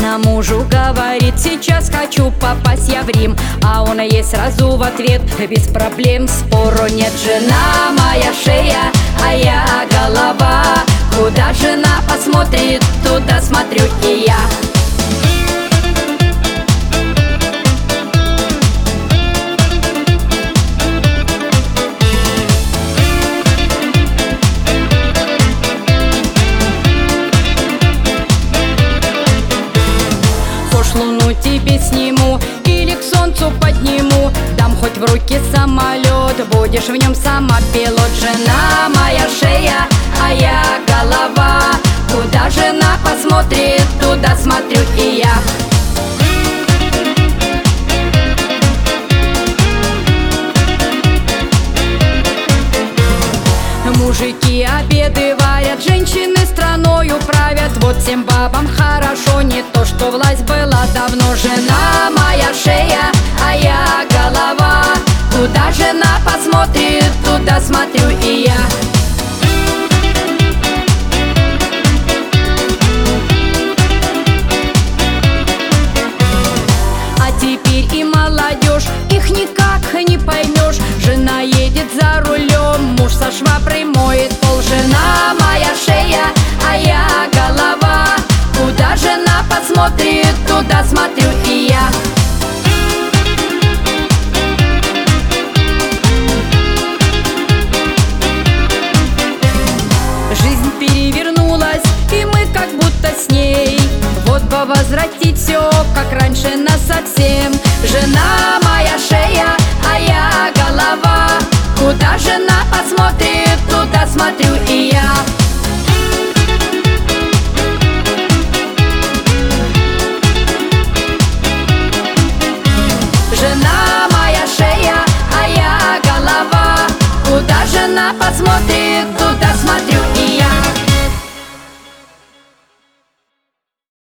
Жена мужу говорит: сейчас хочу попасть я в Рим. А он ей сразу в ответ: без проблем, спору нет. Жена моя шея, а я голова. Куда жена посмотрит, туда смотрю и я. Луну тебе сниму или к солнцу подниму, дам хоть в руки самолет, будешь в нем сама пилот. Жена моя шея, а я голова. Куда жена посмотрит, туда смотрю и я. Мужики обеды варят, женщины страною правят. Вот всем бабам хорошо, не то что власть была давно. Жена моя шея, а я голова. Куда жена посмотрит, туда смотрю и я. А теперь и молодежь, их никак не поймешь. Жена едет за рулем, муж со шваброй моет пол. Жена моя шея, а я голова. Куда жена посмотрит, туда смотрю и я. Жизнь перевернулась, и мы как будто с ней. Вот бы возвратить все, как раньше нас совсем. Жена моя шея, а я голова. Куда жена посмотрит, туда смотрю и я. Жена моя шея, а я голова. Куда жена посмотрит,